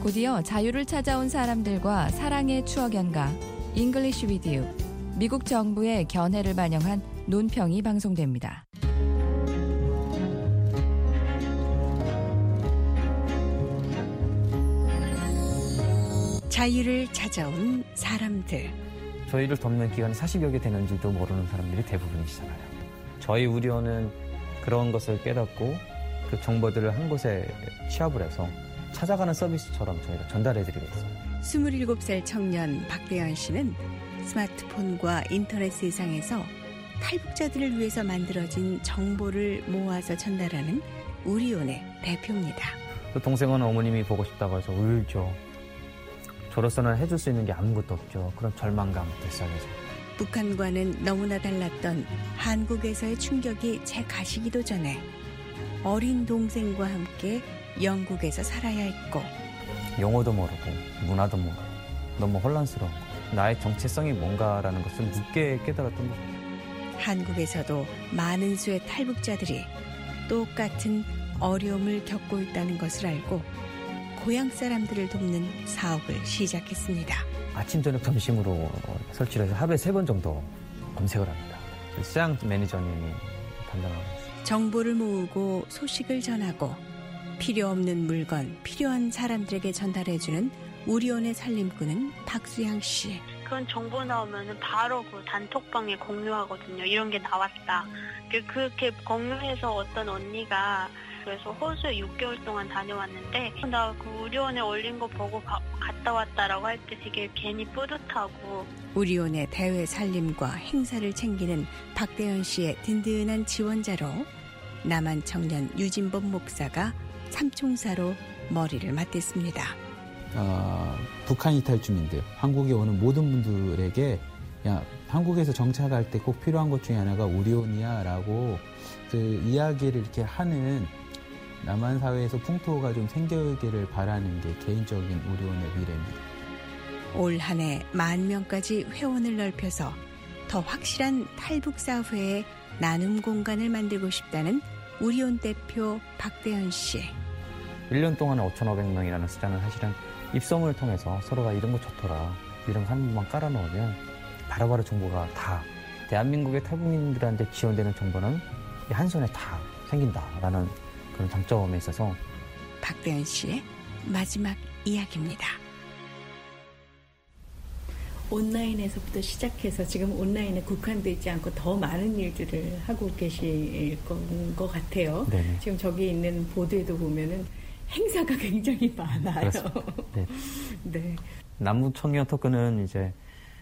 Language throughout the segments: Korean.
곧이어 자유를 찾아온 사람들과 사랑의 추억 연가 잉글리쉬 위드 유, 미국 정부의 견해를 반영한 논평이 방송됩니다. 자유를 찾아온 사람들. 저희를 돕는 기간이 40여 개 되는지도 모르는 사람들이 대부분이시잖아요. 저희 우리원은 그런 것을 깨닫고 그 정보들을 한 곳에 취합을 해서 찾아가는 서비스처럼 저희가 전달해드리고 있어요. 27살 청년 박대현 씨는 스마트폰과 인터넷 세상에서 탈북자들을 위해서 만들어진 정보를 모아서 전달하는 우리온의 대표입니다. 또 동생은 어머님이 보고 싶다고 해서 울죠. 저로서는 해줄 수 있는 게 아무것도 없죠. 그런 절망감 뱃속에서. 북한과는 너무나 달랐던 한국에서의 충격이 채 가시기도 전에 어린 동생과 함께 영국에서 살아야 했고, 영어도 모르고 문화도 모르고 너무 혼란스러운 거. 나의 정체성이 뭔가라는 것을 묻게 깨달았던 거죠. 한국에서도 많은 수의 탈북자들이 똑같은 어려움을 겪고 있다는 것을 알고 고향 사람들을 돕는 사업을 시작했습니다. 아침, 저녁, 점심으로 설치를 해서 하루에 3번 정도 검색을 합니다. 시장 매니저님이 담당하고 있어요. 정보를 모으고 소식을 전하고 필요 없는 물건, 필요한 사람들에게 전달해주는 우리온의 살림꾼은 박수양 씨. 그런 정보 나오면 바로 그 단톡방에 공유하거든요. 이런 게 나왔다. 그렇게 공유해서 어떤 언니가 그래서 호수에 6개월 동안 다녀왔는데 나 그 우리온에 올린 거 보고 갔다 왔다라고 할 때 되게 괜히 뿌듯하고. 우리온의 대외 살림과 행사를 챙기는 박대현 씨의 든든한 지원자로 남한 청년 유진범 목사가 삼총사로 머리를 맞댔습니다. 북한 이탈 주민들, 한국에 오는 모든 분들에게 야, 한국에서 정착할 때 꼭 필요한 것 중에 하나가 우리온이야 라고 그 이야기를 이렇게 하는 남한 사회에서 풍토가 좀 생기기를 바라는 게 개인적인 우리온의 미래입니다. 올 한 해 10,000명까지 회원을 넓혀서 더 확실한 탈북 사회의 나눔 공간을 만들고 싶다는 우리온 대표 박대현 씨. 1년 동안에 5,500명이라는 숫자는 사실은 입소문을 통해서 서로가 이런 거 좋더라, 이런 거 한 번만 깔아놓으면 바로바로 정보가 다 대한민국의 탈북민들한테 지원되는 정보는 한 손에 다 생긴다라는 그런 장점에 있어서. 박대현 씨의 마지막 이야기입니다. 온라인에서부터 시작해서 지금 온라인에 국한되지 않고 더 많은 일들을 하고 계실 것 같아요. 네네. 지금 저기 있는 보도에도 보면은 행사가 굉장히 많아요. 네. 네. 남북 청년 토크는 이제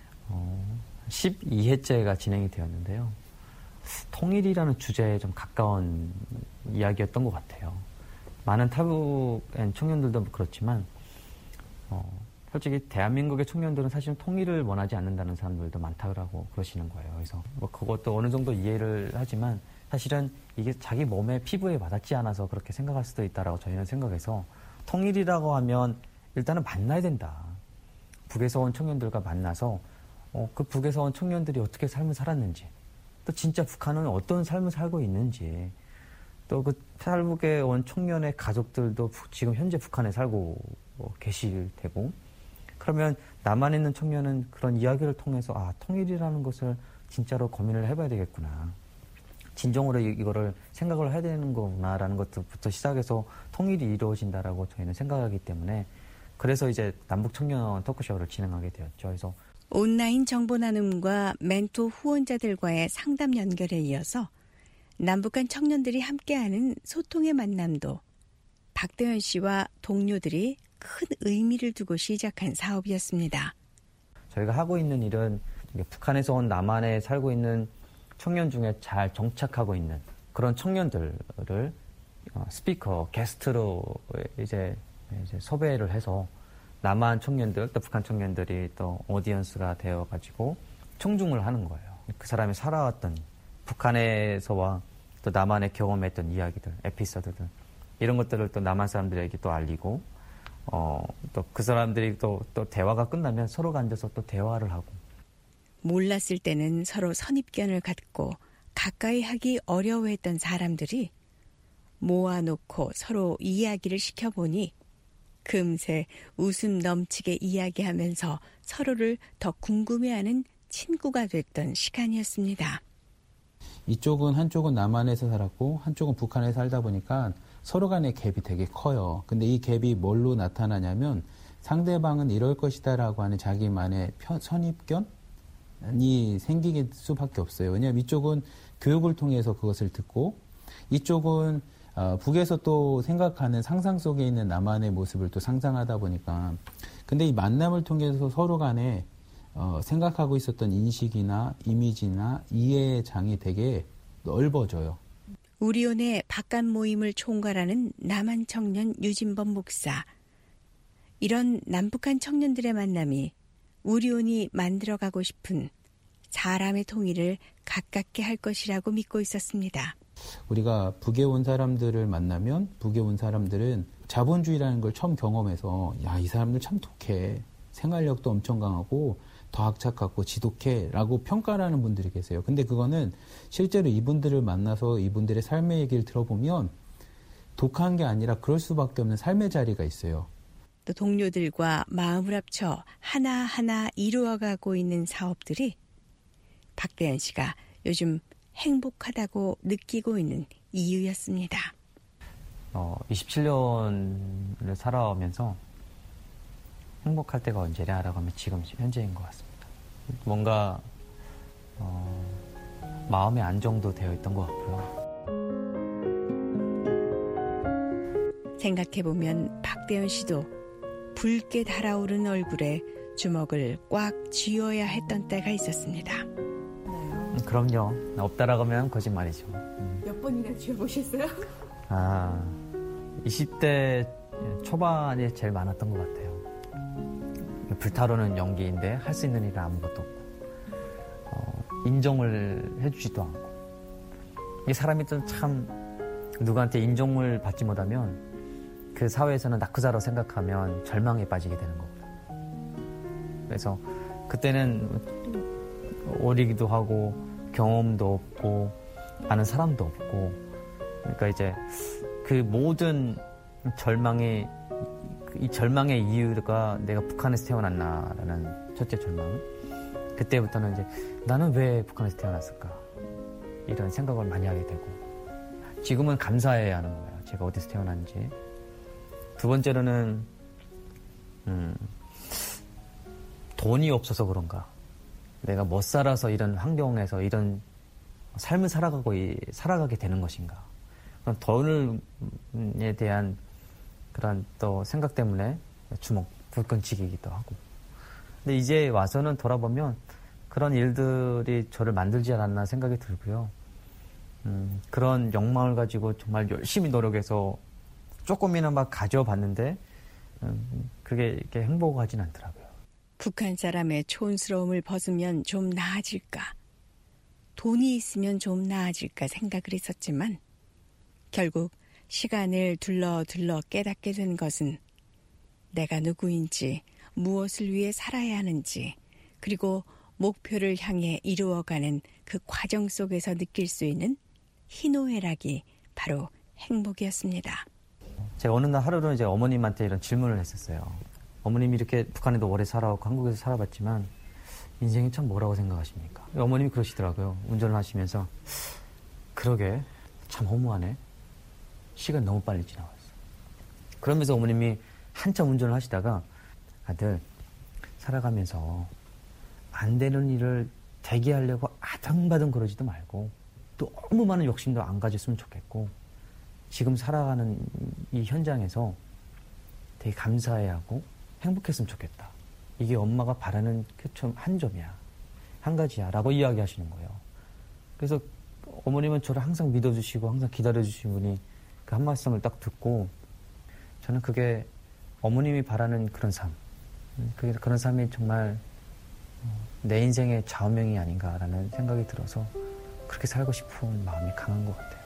12회째가 진행이 되었는데요. 통일이라는 주제에 좀 가까운 이야기였던 것 같아요. 많은 탈북 청년들도 그렇지만 솔직히 대한민국의 청년들은 사실은 통일을 원하지 않는다는 사람들도 많다고 그러시는 거예요. 그래서 뭐 그것도 어느 정도 이해를 하지만 사실은 이게 자기 몸에 피부에 와닿지 않아서 그렇게 생각할 수도 있다라고 저희는 생각해서, 통일이라고 하면 일단은 만나야 된다. 북에서 온 청년들과 만나서 그 북에서 온 청년들이 어떻게 삶을 살았는지, 또 진짜 북한은 어떤 삶을 살고 있는지, 또 그 탈북에 온 청년의 가족들도 지금 현재 북한에 살고 계실 테고, 그러면 남한에 있는 청년은 그런 이야기를 통해서 통일이라는 것을 진짜로 고민을 해봐야 되겠구나, 진정으로 이거를 생각을 해야 되는 거구나라는 것부터 시작해서 통일이 이루어진다라고 저희는 생각하기 때문에, 그래서 이제 남북 청년 토크쇼를 진행하게 되었죠. 그래서 온라인 정보 나눔과 멘토 후원자들과의 상담 연결에 이어서 남북한 청년들이 함께하는 소통의 만남도 박대현 씨와 동료들이 큰 의미를 두고 시작한 사업이었습니다. 저희가 하고 있는 일은 북한에서 온 남한에 살고 있는 청년 중에 잘 정착하고 있는 그런 청년들을 스피커, 게스트로 이제 섭외를 해서 남한 청년들, 또 북한 청년들이 또 오디언스가 되어가지고 청중을 하는 거예요. 그 사람이 살아왔던 북한에서와 또 남한에 경험했던 이야기들, 에피소드들, 이런 것들을 또 남한 사람들에게 또 알리고, 또 그 사람들이 또 대화가 끝나면 서로가 앉아서 또 대화를 하고. 몰랐을 때는 서로 선입견을 갖고 가까이 하기 어려워했던 사람들이 모아놓고 서로 이야기를 시켜보니 금세 웃음 넘치게 이야기하면서 서로를 더 궁금해하는 친구가 됐던 시간이었습니다. 한쪽은 남한에서 살았고 한쪽은 북한에 살다 보니까 서로 간의 갭이 되게 커요. 근데 이 갭이 뭘로 나타나냐면 상대방은 이럴 것이다라고 하는 자기만의 선입견이 생기게 수밖에 없어요. 왜냐하면 이쪽은 교육을 통해서 그것을 듣고 이쪽은 북에서 또 생각하는 상상 속에 있는 남한의 모습을 또 상상하다 보니까 근데 이 만남을 통해서 서로 간에 생각하고 있었던 인식이나 이미지나 이해의 장이 되게 넓어져요. 우리온의 바깥 모임을 총괄하는 남한 청년 유진범 목사. 이런 남북한 청년들의 만남이 우리온이 만들어가고 싶은 사람의 통일을 가깝게 할 것이라고 믿고 있었습니다. 우리가 북에 온 사람들을 만나면 북에 온 사람들은 자본주의라는 걸 처음 경험해서 야, 이 사람들 참 독해. 생활력도 엄청 강하고 더 악착같고 지독해라고 평가를 하는 분들이 계세요. 근데 그거는 실제로 이분들을 만나서 이분들의 삶의 얘기를 들어보면 독한 게 아니라 그럴 수밖에 없는 삶의 자리가 있어요. 또 동료들과 마음을 합쳐 하나하나 이루어가고 있는 사업들이 박대현 씨가 요즘 행복하다고 느끼고 있는 이유였습니다. 27년을 살아오면서 행복할 때가 언제냐라고 하면 지금 현재인 것 같습니다. 뭔가 마음의 안정도 되어 있던 것 같고요. 생각해보면 박대현 씨도 붉게 달아오른 얼굴에 주먹을 꽉 쥐어야 했던 때가 있었습니다. 그럼요. 없다라고 하면 거짓말이죠. 몇 번이나 쥐어보셨어요? 20대 초반에 제일 많았던 것 같아요. 불타오르는 연기인데 할 수 있는 일은 아무것도 없고 인정을 해주지도 않고 이 사람이 또 참 누구한테 인정을 받지 못하면 그 사회에서는 낙후자로 생각하면 절망에 빠지게 되는 거고요. 그래서 그때는 어리기도 하고 경험도 없고 아는 사람도 없고 그러니까 이제 그 모든 이 절망의 이유가 내가 북한에서 태어났나라는 첫째 절망. 그때부터는 이제 나는 왜 북한에서 태어났을까 이런 생각을 많이 하게 되고 지금은 감사해야 하는 거예요. 제가 어디서 태어났는지. 두 번째로는 돈이 없어서 그런가 내가 못 살아서 이런 환경에서 이런 삶을 살아가게 되는 것인가. 그런 돈에 대한 그런 또 생각 때문에 주먹 불끈치기기도 하고. 근데 이제 와서는 돌아보면 그런 일들이 저를 만들지 않았나 생각이 들고요. 그런 욕망을 가지고 정말 열심히 노력해서 조금이나 막 가져봤는데 그게 이렇게 행복하진 않더라고요. 북한 사람의 촌스러움을 벗으면 좀 나아질까, 돈이 있으면 좀 나아질까 생각을 했었지만 결국 시간을 둘러 깨닫게 된 것은 내가 누구인지, 무엇을 위해 살아야 하는지, 그리고 목표를 향해 이루어가는 그 과정 속에서 느낄 수 있는 희노애락이 바로 행복이었습니다. 제가 어느 날 하루는 이제 어머님한테 이런 질문을 했었어요. 어머님이 이렇게 북한에도 오래 살아왔고 한국에서 살아봤지만 인생이 참 뭐라고 생각하십니까? 어머님이 그러시더라고요. 운전을 하시면서 그러게 참 허무하네. 시간 너무 빨리 지나갔어. 그러면서 어머님이 한참 운전을 하시다가 아들 살아가면서 안 되는 일을 되게 하려고 아등바등 그러지도 말고 너무 많은 욕심도 안 가졌으면 좋겠고 지금 살아가는 이 현장에서 되게 감사해야 하고 행복했으면 좋겠다. 이게 엄마가 바라는 한 점이야. 한 가지야. 라고 이야기하시는 거예요. 그래서 어머님은 저를 항상 믿어주시고 항상 기다려주신 분이 그 한 말씀을 딱 듣고 저는 그게 어머님이 바라는 그런 삶. 그런 삶이 정말 내 인생의 좌우명이 아닌가라는 생각이 들어서 그렇게 살고 싶은 마음이 강한 것 같아요.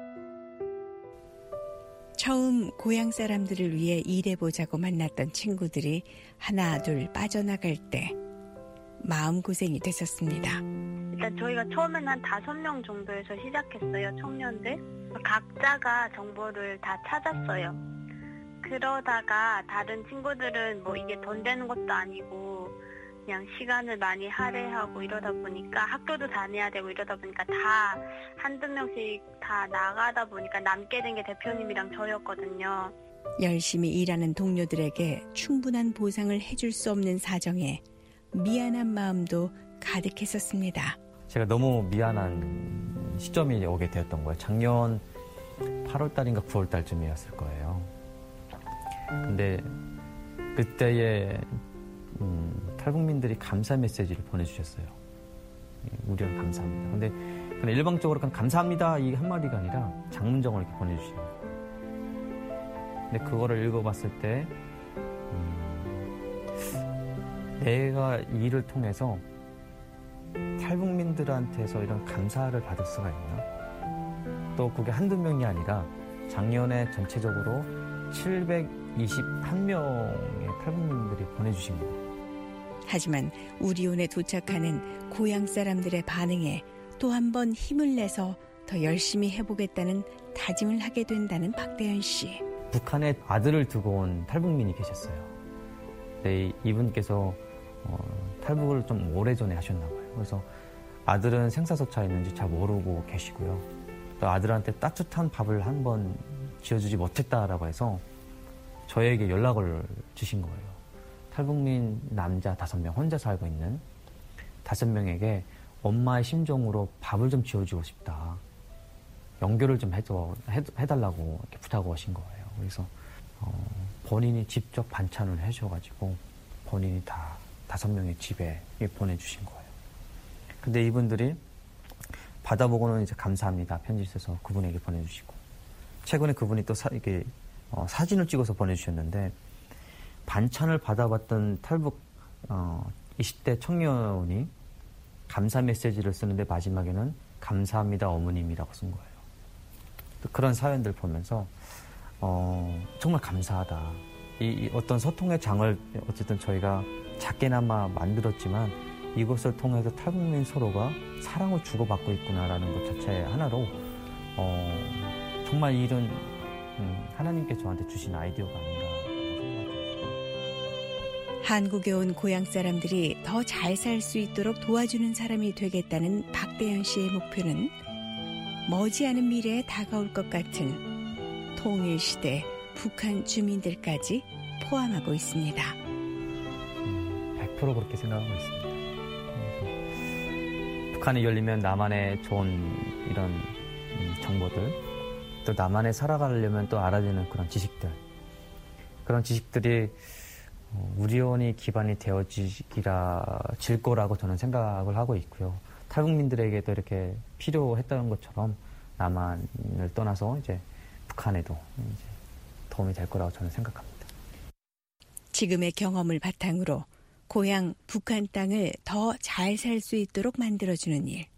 처음 고향 사람들을 위해 일해보자고 만났던 친구들이 하나 둘 빠져나갈 때 마음고생이 됐었습니다. 일단 저희가 처음에는 한 5명 정도에서 시작했어요. 청년들. 각자가 정보를 다 찾았어요. 그러다가 다른 친구들은 뭐 이게 돈 되는 것도 아니고 그냥 시간을 많이 할애하고 이러다 보니까 학교도 다녀야 되고 이러다 보니까 다 한두 명씩 다 나가다 보니까 남게 된 게 대표님이랑 저였거든요. 열심히 일하는 동료들에게 충분한 보상을 해줄 수 없는 사정에 미안한 마음도 가득했었습니다. 제가 너무 미안한 시점이 오게 되었던 거예요. 작년 8월달인가 9월달쯤이었을 거예요. 근데 그때에 탈북민들이 감사 메시지를 보내주셨어요. 우리는 감사합니다. 근데 그냥 일방적으로 그냥 감사합니다 이 한마디가 아니라 장문정을 이렇게 보내주시는 거예요. 근데 그거를 읽어봤을 때 내가 이 일을 통해서 탈북민들한테서 이런 감사를 받을 수가 있나? 또 그게 한두 명이 아니라 작년에 전체적으로 721명의 탈북민들이 보내주신 거예요. 하지만 우리온에 도착하는 고향 사람들의 반응에 또 한 번 힘을 내서 더 열심히 해보겠다는 다짐을 하게 된다는 박대현 씨. 북한에 아들을 두고 온 탈북민이 계셨어요. 근데 이분께서 탈북을 좀 오래전에 하셨나 봐요. 그래서 아들은 생사소차 있는지 잘 모르고 계시고요. 또 아들한테 따뜻한 밥을 한 번 지어주지 못했다라고 해서 저에게 연락을 주신 거예요. 탈북민 남자 5명, 혼자 살고 있는 5명에게 엄마의 심정으로 밥을 좀 지어주고 싶다. 연결을 좀 해달라고 이렇게 부탁을 하신 거예요. 그래서 본인이 직접 반찬을 해주셔가지고 본인이 다 5명의 집에 보내주신 거예요. 근데 이분들이 받아보고는 이제 감사합니다. 편지 써서 그분에게 보내주시고 최근에 그분이 또 이렇게 사진을 찍어서 보내주셨는데 반찬을 받아봤던 탈북 20대 청년이 감사 메시지를 쓰는데 마지막에는 감사합니다 어머님이라고 쓴 거예요. 또 그런 사연들 보면서 정말 감사하다. 이 어떤 소통의 장을 어쨌든 저희가 작게나마 만들었지만 이것을 통해서 탈북민 서로가 사랑을 주고받고 있구나라는 것 자체 하나로 정말 이 일은 하나님께 저한테 주신 아이디어가 아닌가 생각합니다. 한국에 온 고향 사람들이 더 잘 살 수 있도록 도와주는 사람이 되겠다는 박대현 씨의 목표는 머지않은 미래에 다가올 것 같은 통일시대 북한 주민들까지 포함하고 있습니다. 100% 그렇게 생각하고 있습니다. 북한이 열리면 나만의 좋은 이런 정보들, 또 나만의 살아가려면 또 알아야 되는 그런 지식들, 그런 지식들이 우리온이 기반이 되어질 거라고 저는 생각을 하고 있고요. 탈북민들에게도 이렇게 필요했던 것처럼 남한을 떠나서 이제 북한에도 이제 도움이 될 거라고 저는 생각합니다. 지금의 경험을 바탕으로 고향 북한 땅을 더 잘 살 수 있도록 만들어주는 일.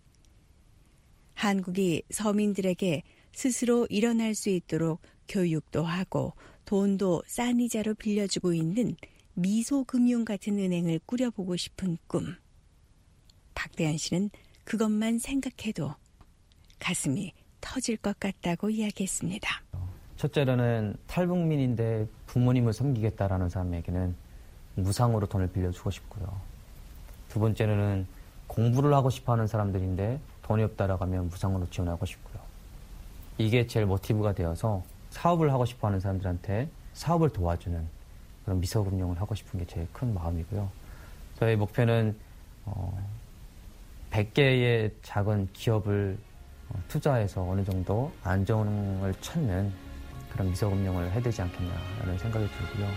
한국이 서민들에게 스스로 일어날 수 있도록 교육도 하고 돈도 싼 이자로 빌려주고 있는 미소금융 같은 은행을 꾸려보고 싶은 꿈. 박대현 씨는 그것만 생각해도 가슴이 터질 것 같다고 이야기했습니다. 첫째로는 탈북민인데 부모님을 섬기겠다라는 사람에게는 무상으로 돈을 빌려주고 싶고요. 두 번째로는 공부를 하고 싶어하는 사람들인데 돈이 없다라고 하면 무상으로 지원하고 싶고요. 이게 제일 모티브가 되어서 사업을 하고 싶어하는 사람들한테 사업을 도와주는 그런 미소금융을 하고 싶은 게 제일 큰 마음이고요. 저의 목표는 100개의 작은 기업을 투자해서 어느 정도 안정을 찾는 그런 미소금융을 해야 되지 않겠냐라는 생각이 들고요.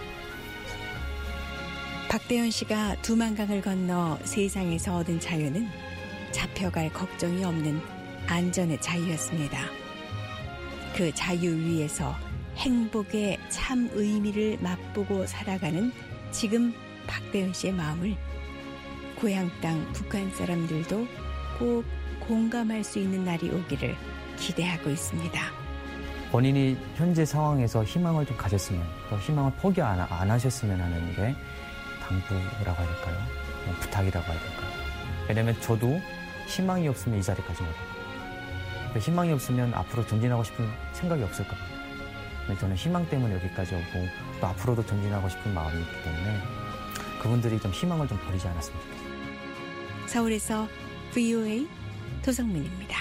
박대현 씨가 두만강을 건너 세상에서 얻은 자유는 잡혀갈 걱정이 없는 안전의 자유였습니다. 그 자유 위에서 행복의 참 의미를 맛보고 살아가는 지금 박대현 씨의 마음을 고향 땅 북한 사람들도 꼭 공감할 수 있는 날이 오기를 기대하고 있습니다. 본인이 현재 상황에서 희망을 좀 가졌으면, 또 희망을 포기 안 하셨으면 하는 게 당부라고 해야 될까요? 부탁이라고 해야 될까요? 왜냐면 저도 희망이 없으면 이 자리까지 못 와요. 희망이 없으면 앞으로 전진하고 싶은 생각이 없을 겁니다. 저는 희망 때문에 여기까지 오고 또 앞으로도 전진하고 싶은 마음이 있기 때문에 그분들이 좀 희망을 좀 버리지 않았으면 좋겠어요. 서울에서 VOA 도성민입니다.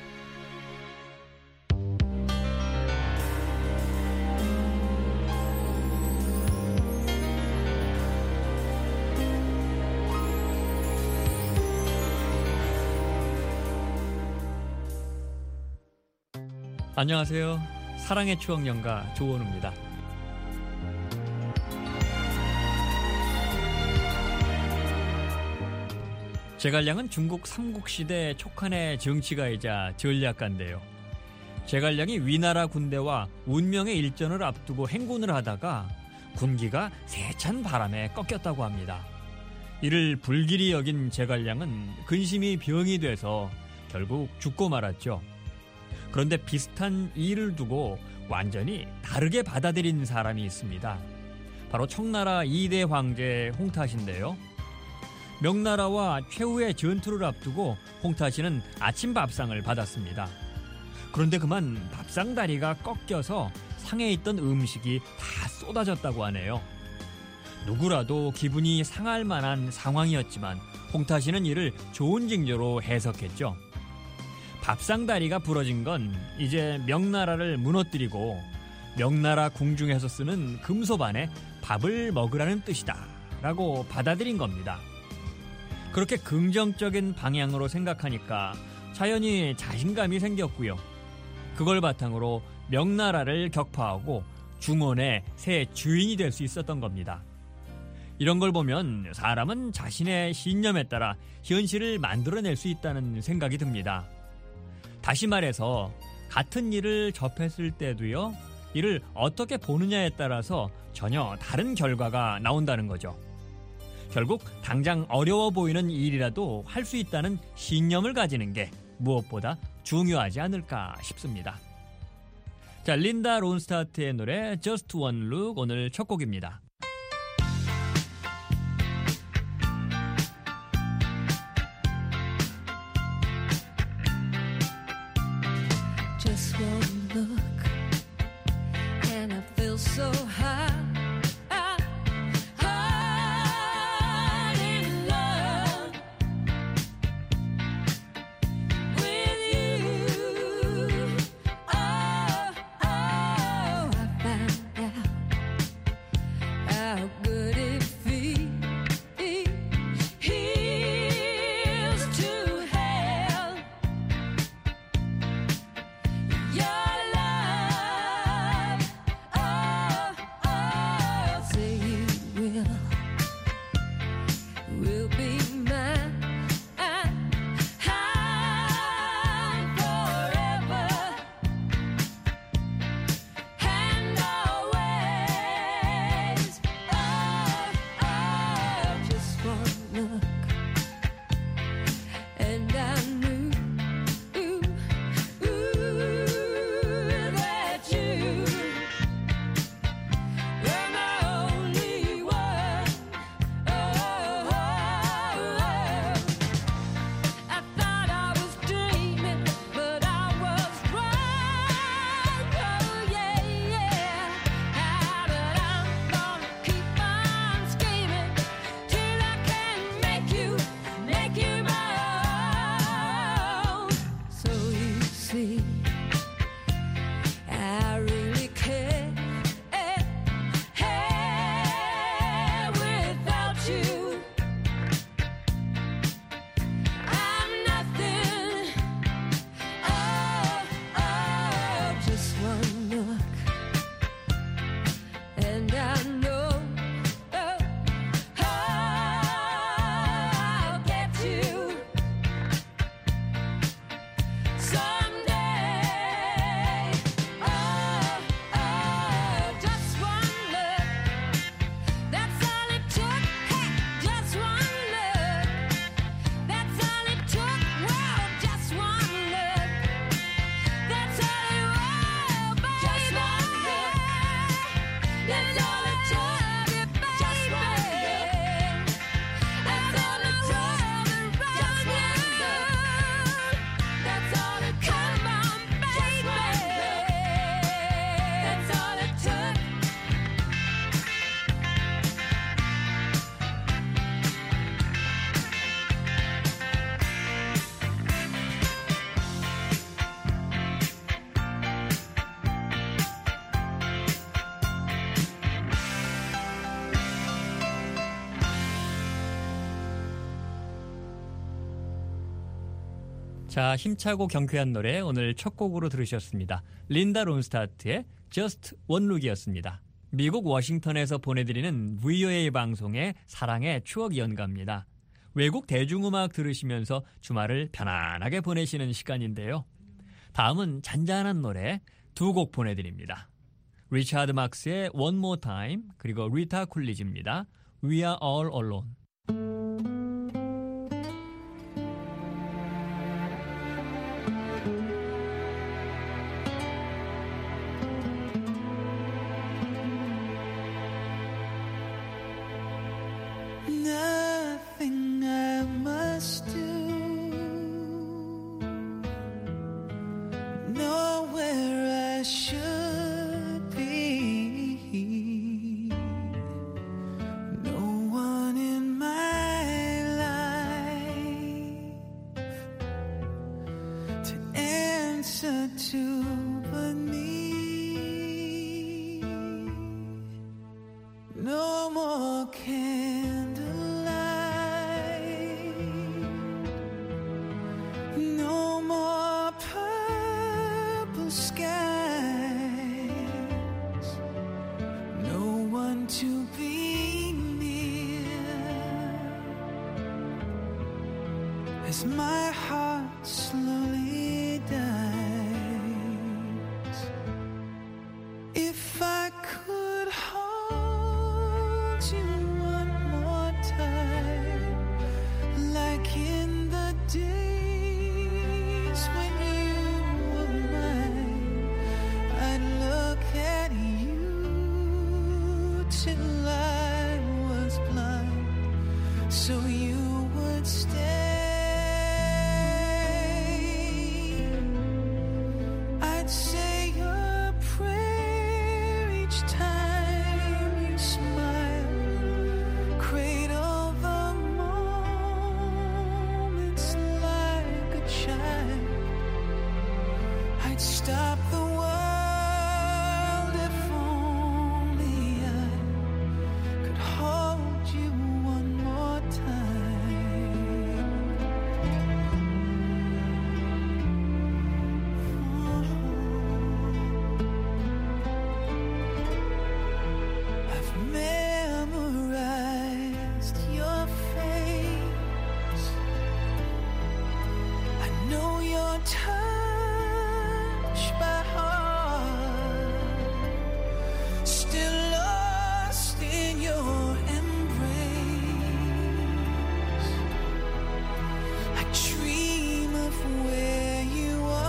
안녕하세요. 사랑의 추억 연가 조원우입니다. 제갈량은 중국 삼국시대 촉한의 정치가이자 전략가인데요. 제갈량이 위나라 군대와 운명의 일전을 앞두고 행군을 하다가 군기가 세찬 바람에 꺾였다고 합니다. 이를 불길이 여긴 제갈량은 근심이 병이 돼서 결국 죽고 말았죠. 그런데 비슷한 일을 두고 완전히 다르게 받아들인 사람이 있습니다. 바로 청나라 2대 황제 홍타시인데요. 명나라와 최후의 전투를 앞두고 홍타시는 아침 밥상을 받았습니다. 그런데 그만 밥상 다리가 꺾여서 상에 있던 음식이 다 쏟아졌다고 하네요. 누구라도 기분이 상할 만한 상황이었지만 홍타시는 이를 좋은 징조로 해석했죠. 밥상 다리가 부러진 건 이제 명나라를 무너뜨리고 명나라 궁중에서 쓰는 금소반에 밥을 먹으라는 뜻이다 라고 받아들인 겁니다. 그렇게 긍정적인 방향으로 생각하니까 자연히 자신감이 생겼고요. 그걸 바탕으로 명나라를 격파하고 중원의 새 주인이 될 수 있었던 겁니다. 이런 걸 보면 사람은 자신의 신념에 따라 현실을 만들어낼 수 있다는 생각이 듭니다. 다시 말해서 같은 일을 접했을 때도요, 이를 어떻게 보느냐에 따라서 전혀 다른 결과가 나온다는 거죠. 결국 당장 어려워 보이는 일이라도 할 수 있다는 신념을 가지는 게 무엇보다 중요하지 않을까 싶습니다. 자, 린다 론스타트의 노래 Just One Look 오늘 첫 곡입니다. Just one look and I feel so high. 자, 힘차고 경쾌한 노래 오늘 첫 곡으로 들으셨습니다. 린다 론스타트의 Just One Look이었습니다. 미국 워싱턴에서 보내드리는 VOA 방송의 사랑의 추억 연가입니다. 외국 대중음악 들으시면서 주말을 편안하게 보내시는 시간인데요. 다음은 잔잔한 노래 두 곡 보내드립니다. 리차드 막스의 One More Time 그리고 리타 쿨리지입니다. We Are All Alone. Nothing I must do, nowhere I should be, no one in my life to answer to but me. No more no more purple skies, no one to be near, as my heart slowly dies. If I could hold you one more time, like in the days when you were mine, I'd look at you till I was blind, so you would stay. I'd say a prayer each time you smile, cradle the moments like a child. I'd stop the world if only I could hold you one more time. I've memorized your face. I know your touch by heart. Still lost in your embrace. I dream of where you are.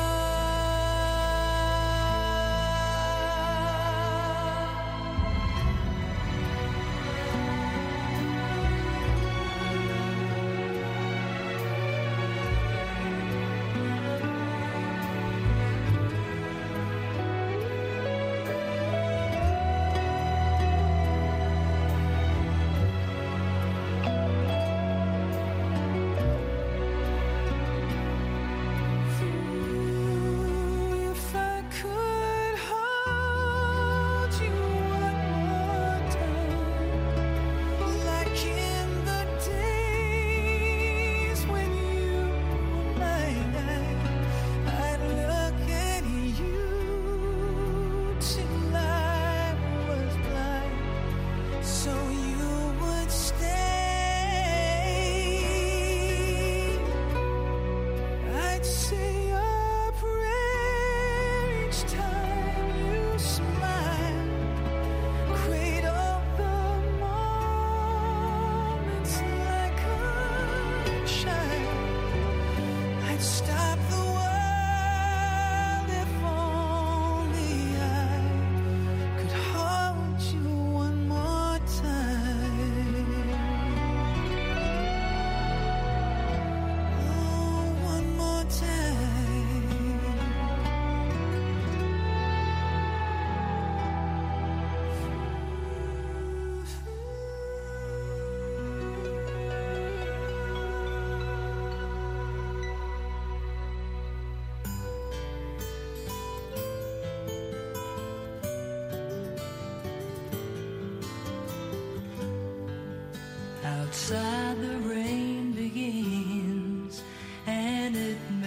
If I could hold you one more time, like in the days when you were mine, I'd look at you till I was blind, so you would stay. I'd say a prayer each time you smile, cradle the moments like a child. I'd stop the world if only I could hold you one more time. Oh, one more time. Outside the rain begins and it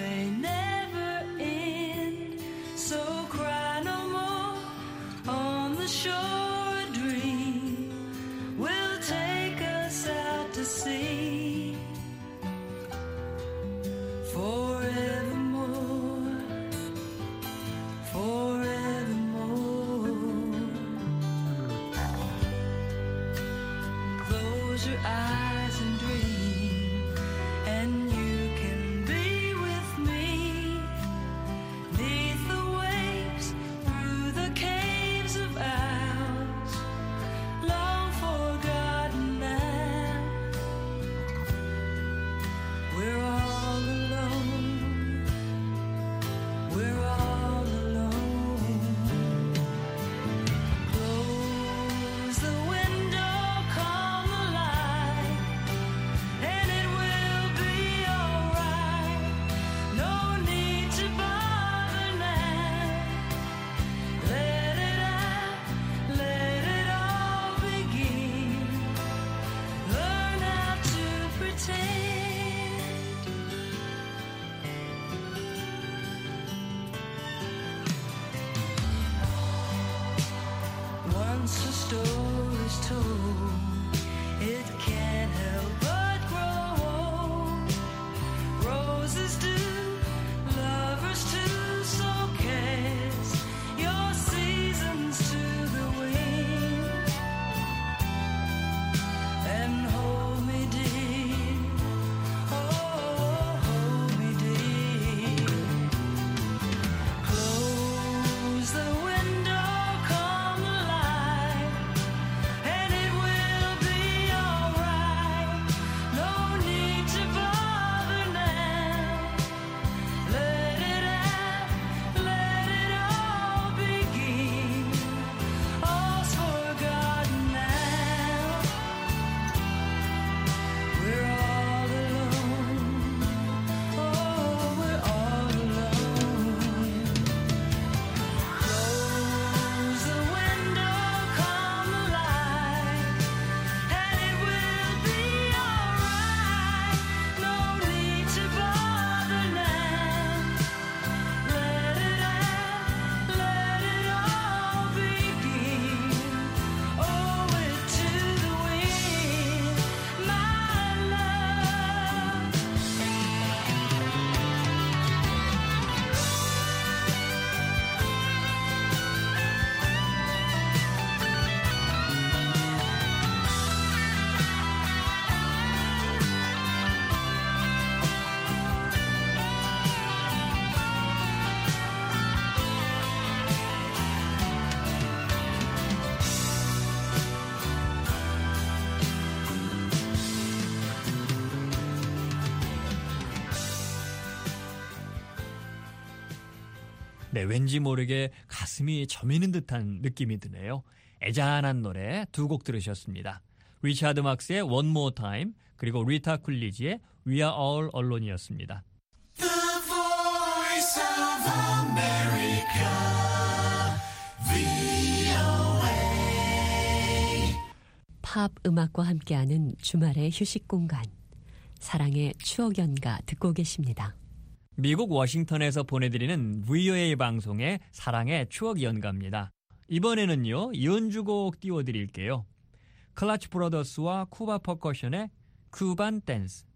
close your eyes and dream, and you can be with me. Neath the waves, through the caves of ours, long forgotten now. We're all alone. We're all alone. Close the window, calm the light, and it will be alright. No need to bother now. Let it out, let it all begin. Learn how to pretend. Once a story's told, it can't help but grow old. Roses do, lovers too, so cast your seasons to the wind and hold me dear. Oh, hold me dear. Close the window, calm the light, and it will be alright. No need to bother now. Let it out, let it all begin. All's forgotten now. We're all alone. Oh, we're all alone. Close the window, calm the light, and it will be alright. No need to bother now. Let it out, let it all begin. Owe it to the wind, my love. 네, 왠지 모르게 가슴이 저미는 듯한 느낌이 드네요. 애잔한 노래 두 곡 들으셨습니다. 리차드 막스의 One More Time, 그리고 리타 쿨리지의 We Are All Alone이었습니다. The voice of America, VOA. 팝 음악과 함께하는 주말의 휴식 공간, 사랑의 추억 연가 듣고 계십니다. 미국 워싱턴에서 보내드리는 VOA 방송의 사랑의 추억 연가입니다. 이번에는요, 연주곡 띄워드릴게요. 클라치 브라더스와 쿠바 퍼커션의 쿠반 댄스.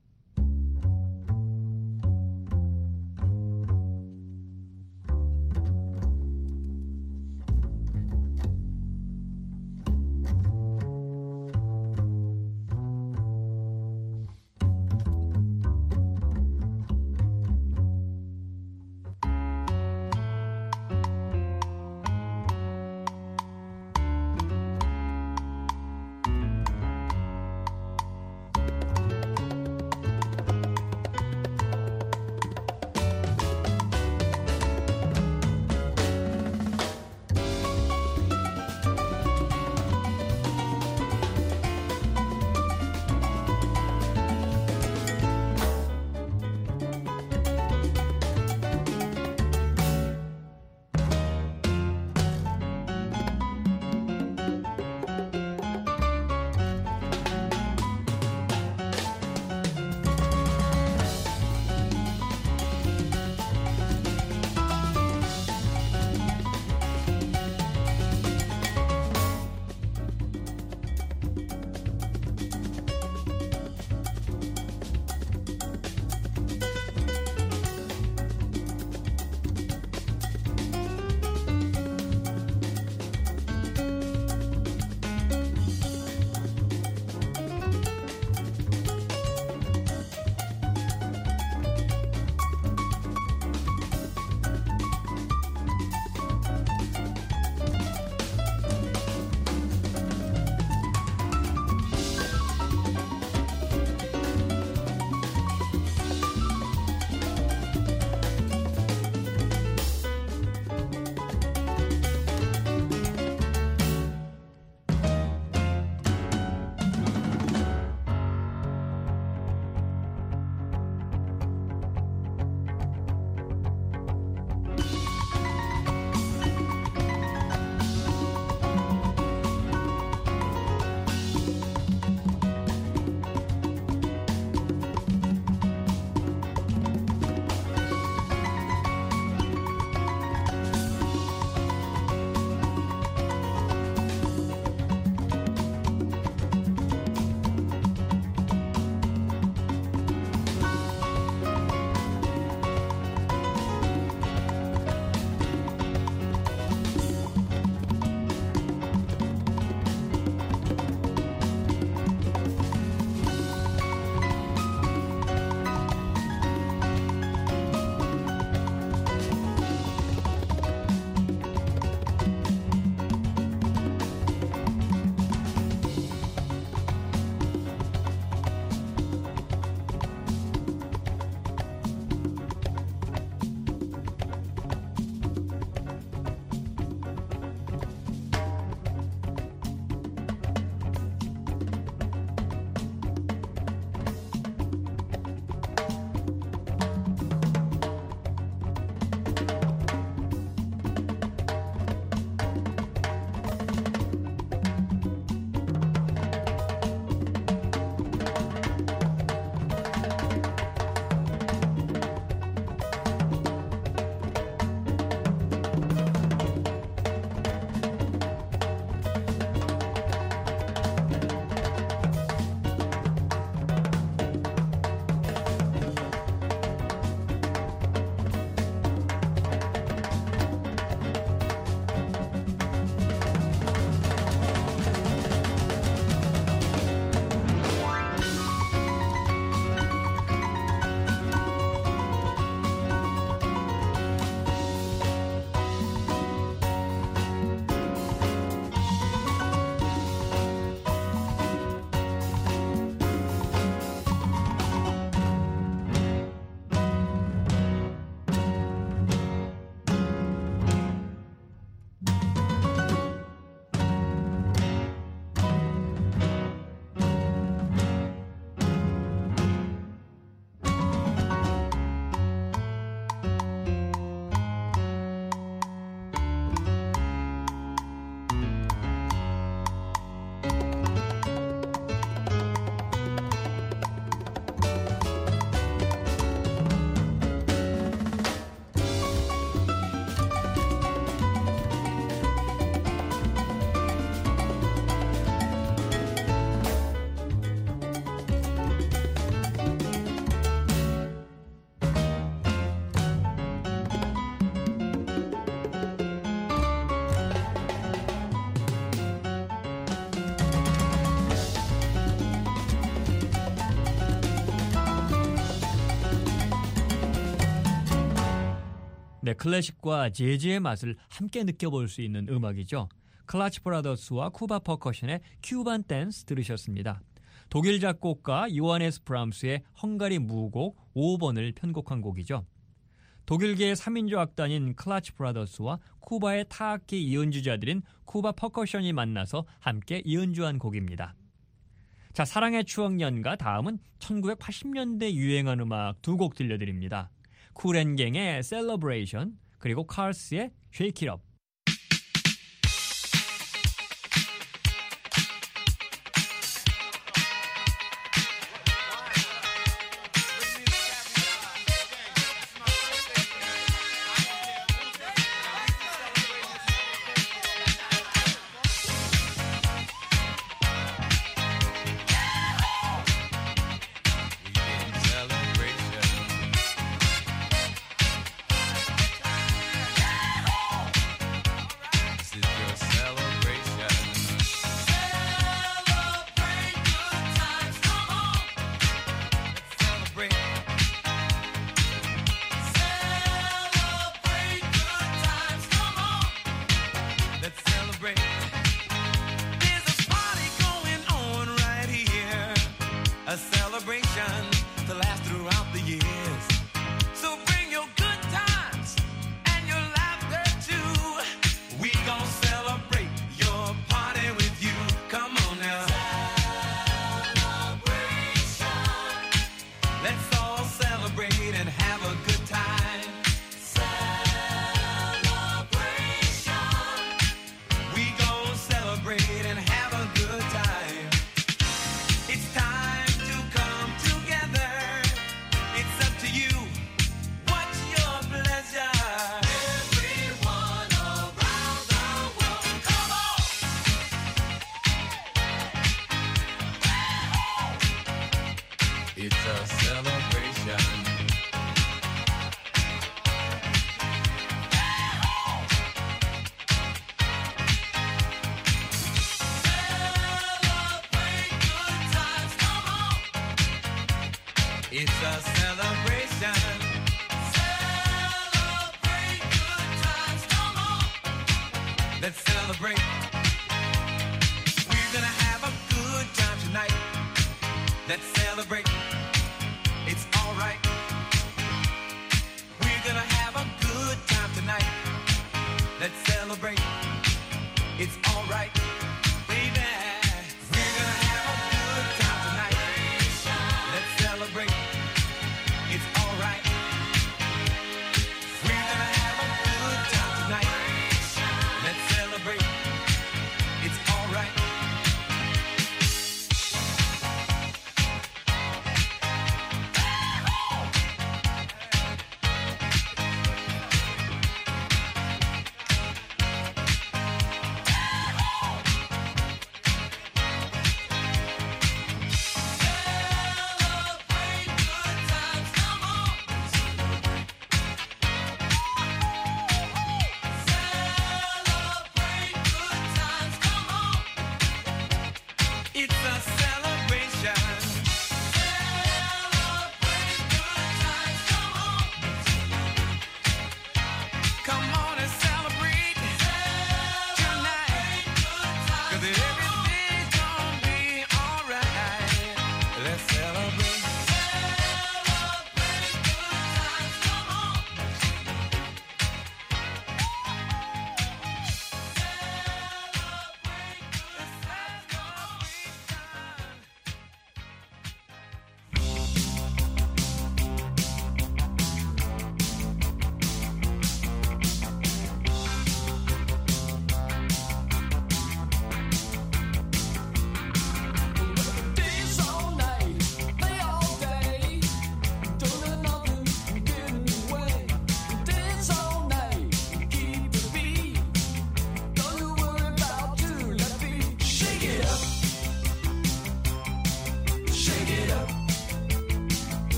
그런데 클래식과 재즈의 맛을 함께 느껴볼 수 있는 음악이죠. 클라치 브라더스와 쿠바 퍼커션의 큐반 댄스 들으셨습니다. 독일 작곡가 요하네스 브람스의 헝가리 무곡 5번을 편곡한 곡이죠. 독일계의 3인조 악단인 클라치 브라더스와 쿠바의 타악기 연주자들인 쿠바 퍼커션이 만나서 함께 연주한 곡입니다. 자, 사랑의 추억 연가 다음은 1980년대 유행한 음악 두 곡 들려드립니다. 쿨앤갱의 셀러브레이션 그리고 칼스의 Shake It Up.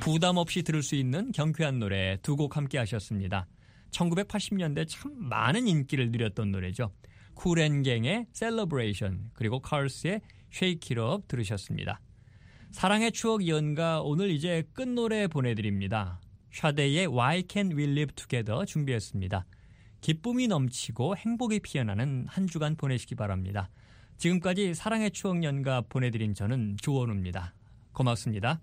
부담 없이 들을 수 있는 경쾌한 노래 두 곡 함께 하셨습니다. 1980년대 참 많은 인기를 누렸던 노래죠. 쿨앤갱의 Celebration 그리고 카울스의 Shake It Up 들으셨습니다. 사랑의 추억 연가 오늘 이제 끝노래 보내드립니다. 샤데이의 Why Can't We Live Together 준비했습니다. 기쁨이 넘치고 행복이 피어나는 한 주간 보내시기 바랍니다. 지금까지 사랑의 추억 연가 보내드린 저는 조원우입니다. 고맙습니다.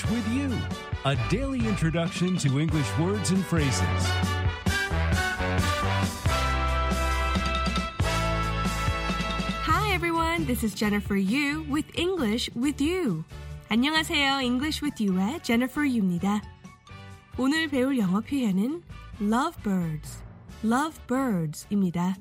English with You, a daily introduction to English words and phrases. Hi everyone, this is Jennifer Yu with English with You. 안녕하세요, English with You의 Jennifer Yu입니다. 오늘 배울 영어 표현은 lovebirds, lovebirds입니다.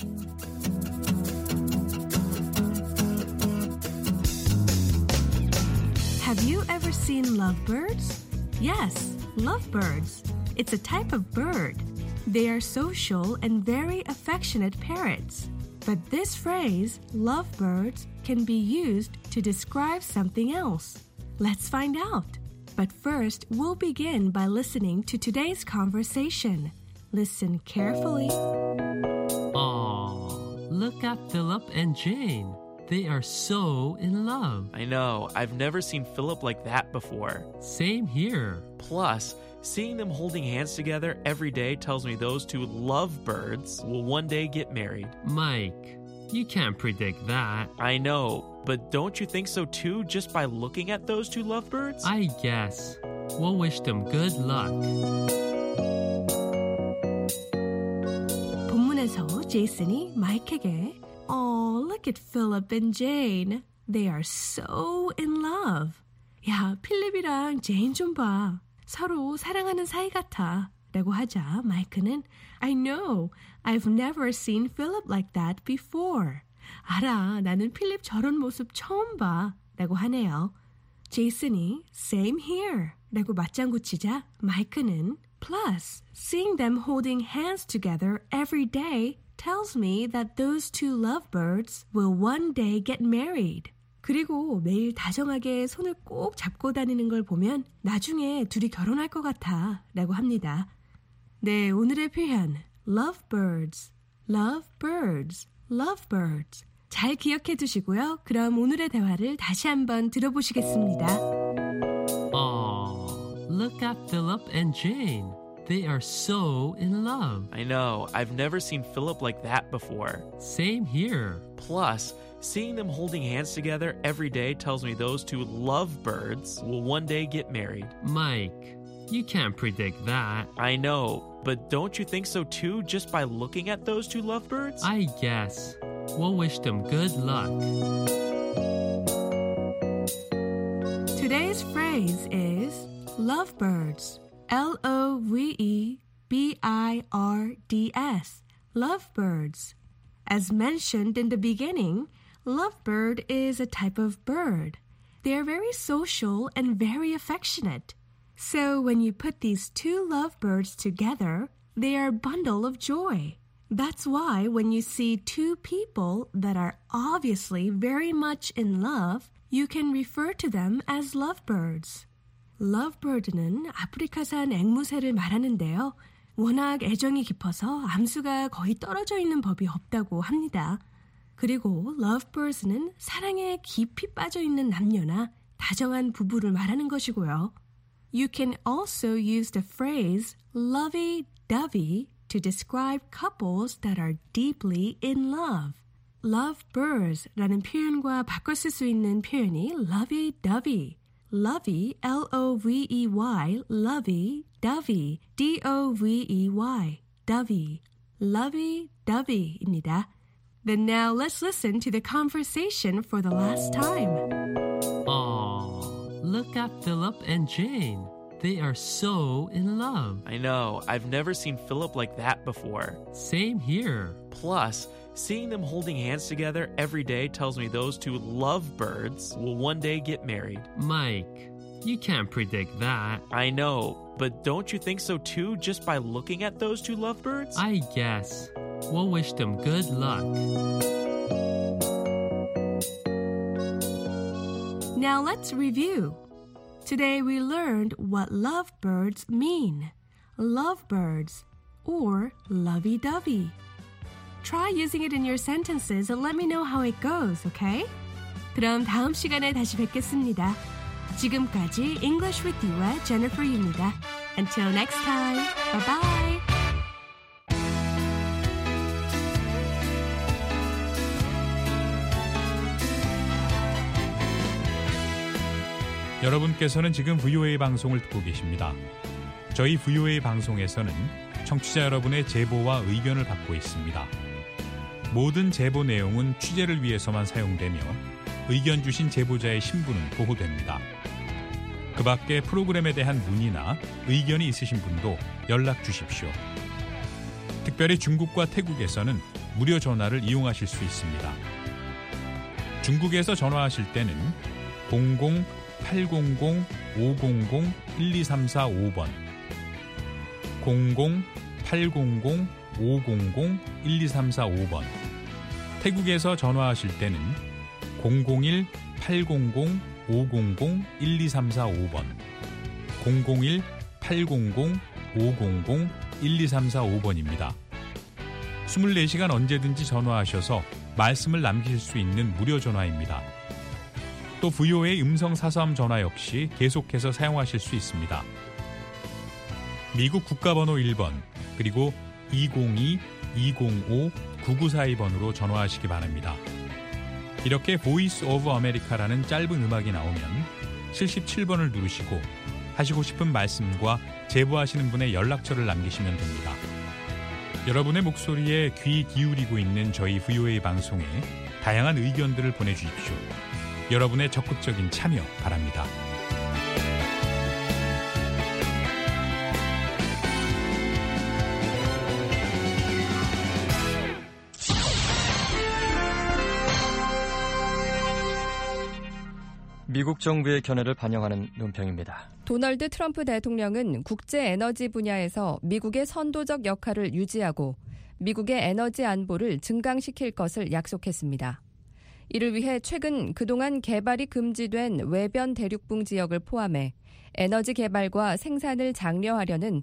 Have you ever seen lovebirds? Yes, lovebirds. It's a type of bird. They are social and very affectionate parrots. But this phrase, lovebirds, can be used to describe something else. Let's find out. But first, we'll begin by listening to today's conversation. Listen carefully. Aww, look at Philip and Jane. They are so in love. I know. I've never seen Philip like that before. Same here. Plus, seeing them holding hands together every day tells me those two lovebirds will one day get married. Mike, you can't predict that. I know, but don't you think so too just by looking at those two lovebirds? I guess. We'll wish them good luck. 본문에서 제이슨이 마이크에게 Oh, look at Philip and Jane. They are so in love. 야, 필립이랑 제인 좀 봐. 서로 사랑하는 사이 같아. 라고 하자 마이크는 I know. I've never seen Philip like that before. 알아. 나는 필립 저런 모습 처음 봐. 라고 하네요. 제이슨이 Same here. 라고 맞장구 치자 마이크는 Plus, seeing them holding hands together every day tells me that those two lovebirds will one day get married. 그리고 매일 다정하게 손을 꼭 잡고 다니는 걸 보면 나중에 둘이 결혼할 것 같아 라고 합니다. 네, 오늘의 표현 lovebirds, lovebirds, lovebirds 잘 기억해 두시고요. 그럼 오늘의 대화를 다시 한번 들어보시겠습니다. Aww, look at Philip and Jane. They are so in love. I know. I've never seen Philip like that before. Same here. Plus, seeing them holding hands together every day tells me those two lovebirds will one day get married. Mike, you can't predict that. I know, but don't you think so too just by looking at those two lovebirds? I guess. We'll wish them good luck. Today's phrase is lovebirds. Lovebirds. Lovebirds. As mentioned in the beginning, lovebird is a type of bird. They are very social and very affectionate. So when you put these two lovebirds together, they are a bundle of joy. That's why when you see two people that are obviously very much in love, you can refer to them as lovebirds. Lovebird는 아프리카산 앵무새를 말하는데요. 워낙 애정이 깊어서 암수가 거의 떨어져 있는 법이 없다고 합니다. 그리고 lovebirds는 사랑에 깊이 빠져 있는 남녀나 다정한 부부를 말하는 것이고요. You can also use the phrase lovey-dovey to describe couples that are deeply in love. lovebirds라는 표현과 바꿔 쓸 수 있는 표현이 lovey-dovey. Lovey, L-O-V-E-Y, lovey, dovey, D-O-V-E-Y, dovey, lovey-dovey입니다. Then now let's listen to the conversation for the last time. Aww, look at Philip and Jane. They are so in love. I know. I've never seen Philip like that before. Same here. Plus, seeing them holding hands together every day tells me those two lovebirds will one day get married. Mike, you can't predict that. I know, but don't you think so too just by looking at those two lovebirds? I guess. We'll wish them good luck. Now let's review. Today we learned what lovebirds mean. Lovebirds or lovey-dovey. Try using it in your sentences and let me know how it goes, okay? 그럼 다음 시간에 다시 뵙겠습니다. 지금까지 English with You의 Jennifer Yu입니다. Until next time, bye-bye. 여러분께서는 지금 VOA 방송을 듣고 계십니다. 저희 VOA 방송에서는 청취자 여러분의 제보와 의견을 받고 있습니다. 모든 제보 내용은 취재를 위해서만 사용되며 의견 주신 제보자의 신분은 보호됩니다. 그 밖에 프로그램에 대한 문의나 의견이 있으신 분도 연락 주십시오. 특별히 중국과 태국에서는 무료 전화를 이용하실 수 있습니다. 중국에서 전화하실 때는 00-800-500-1234-5번 00-800-500-1234-5번 태국에서 전화하실 때는 001-800-500-1234-5번 001-800-500-1234-5번입니다. 24시간 언제든지 전화하셔서 말씀을 남기실 수 있는 무료 전화입니다. 또 VOA 음성 사서함 전화 역시 계속해서 사용하실 수 있습니다. 미국 국가번호 1번 그리고 202-205-9942번으로 전화하시기 바랍니다. 이렇게 보이스 오브 아메리카라는 짧은 음악이 나오면 77번을 누르시고 하시고 싶은 말씀과 제보하시는 분의 연락처를 남기시면 됩니다. 여러분의 목소리에 귀 기울이고 있는 저희 VOA 방송에 다양한 의견들을 보내주십시오. 여러분의 적극적인 참여 바랍니다. 미국 정부의 견해를 반영하는 논평입니다. 도널드 트럼프 대통령은 국제 에너지 분야에서 미국의 선도적 역할을 유지하고 미국의 에너지 안보를 증강시킬 것을 약속했습니다. 이를 위해 최근 그동안 개발이 금지된 외변 대륙붕 지역을 포함해 에너지 개발과 생산을 장려하려는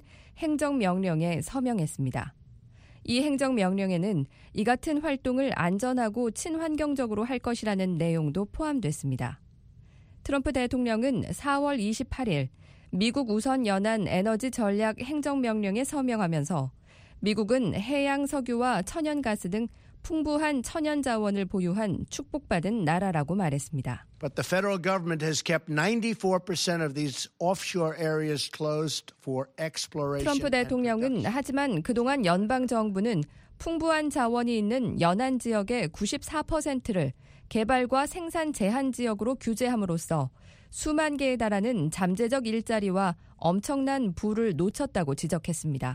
행정명령에 서명했습니다. 이 행정명령에는 이 같은 활동을 안전하고 친환경적으로 할 것이라는 내용도 포함됐습니다. 트럼프 대통령은 4월 28일 미국 우선 연안 에너지 전략 행정명령에 서명하면서 미국은 해양 석유와 천연가스 등 풍부한 천연 자원을 보유한 축복받은 나라라고 말했습니다. But the federal government has kept 94% of these offshore areas closed for exploration. 트럼프 대통령은 하지만 그동안 연방 정부는 풍부한 자원이 있는 연안 지역의 94%를 개발과 생산 제한 지역으로 규제함으로써 수만 개에 달하는 잠재적 일자리와 엄청난 부를 놓쳤다고 지적했습니다.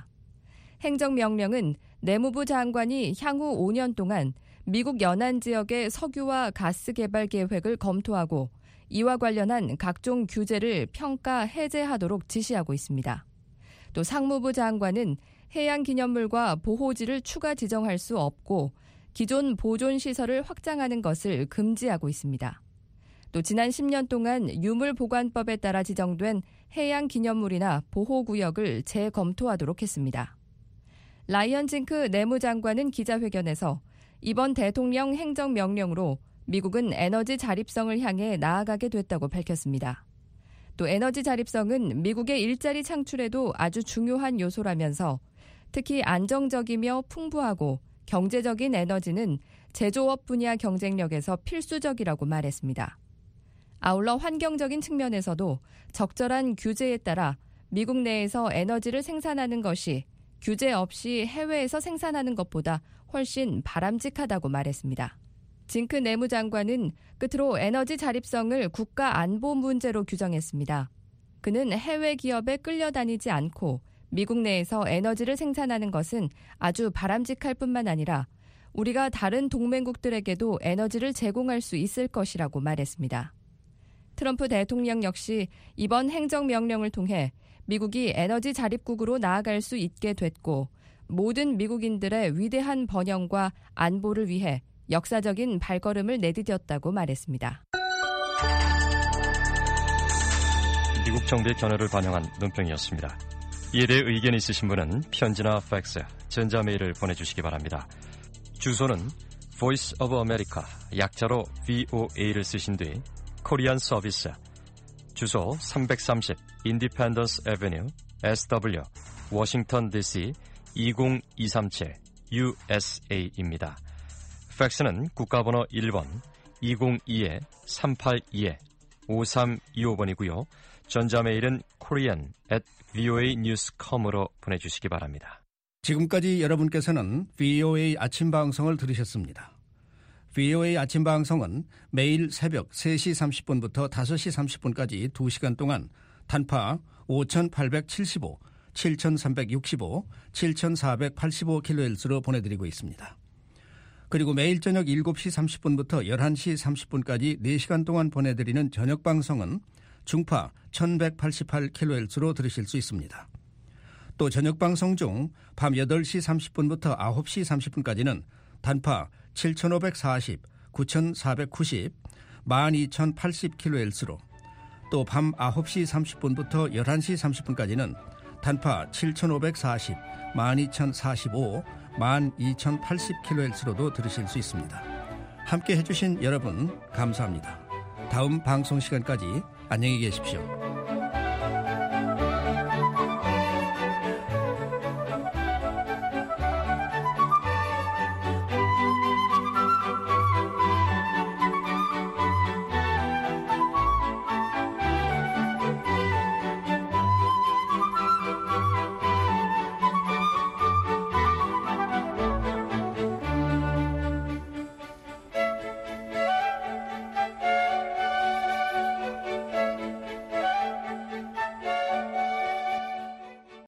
행정명령은 내무부 장관이 향후 5년 동안 미국 연안 지역의 석유와 가스 개발 계획을 검토하고 이와 관련한 각종 규제를 평가 해제하도록 지시하고 있습니다. 또 상무부 장관은 해양기념물과 보호지를 추가 지정할 수 없고 기존 보존시설을 확장하는 것을 금지하고 있습니다. 또 지난 10년 동안 유물보관법에 따라 지정된 해양기념물이나 보호구역을 재검토하도록 했습니다. 라이언 징크 내무장관은 기자회견에서 이번 대통령 행정명령으로 미국은 에너지 자립성을 향해 나아가게 됐다고 밝혔습니다. 또 에너지 자립성은 미국의 일자리 창출에도 아주 중요한 요소라면서 특히 안정적이며 풍부하고 경제적인 에너지는 제조업 분야 경쟁력에서 필수적이라고 말했습니다. 아울러 환경적인 측면에서도 적절한 규제에 따라 미국 내에서 에너지를 생산하는 것이 규제 없이 해외에서 생산하는 것보다 훨씬 바람직하다고 말했습니다. 징크 내무장관은 끝으로 에너지 자립성을 국가 안보 문제로 규정했습니다. 그는 해외 기업에 끌려다니지 않고 미국 내에서 에너지를 생산하는 것은 아주 바람직할 뿐만 아니라 우리가 다른 동맹국들에게도 에너지를 제공할 수 있을 것이라고 말했습니다. 트럼프 대통령 역시 이번 행정명령을 통해 미국이 에너지 자립국으로 나아갈 수 있게 됐고 모든 미국인들의 위대한 번영과 안보를 위해 역사적인 발걸음을 내디뎠다고 말했습니다. 미국 정부의 견해를 반영한 논평이었습니다. 이에 대해 의견 있으신 분은 편지나 팩스, 전자메일을 보내주시기 바랍니다. 주소는 Voice of America, 약자로 VOA를 쓰신 뒤 코리안 서비스, 주소 330 Independence Avenue, SW, 워싱턴 DC 20237 USA입니다. 팩스는 국가번호 1번 202-382 5325번이고요. 전자메일은 korean@voanews.com으로 보내주시기 바랍니다. 지금까지 여러분께서는 VOA 아침 방송을 들으셨습니다. VOA 아침 방송은 매일 새벽 3시 30분부터 5시 30분까지 2시간 동안 단파 5875, 7365, 7485kHz로 보내드리고 있습니다. 그리고 매일 저녁 7시 30분부터 11시 30분까지 4시간 동안 보내드리는 저녁 방송은 중파 1188kHz로 들으실 수 있습니다. 또 저녁 방송 중 밤 8시 30분부터 9시 30분까지는 단파 7540, 9490, 12080kHz로 또 밤 9시 30분부터 11시 30분까지는 단파 7540, 12045, 12080kHz로도 들으실 수 있습니다. 함께 해주신 여러분 감사합니다. 다음 방송 시간까지 안녕히 계십시오.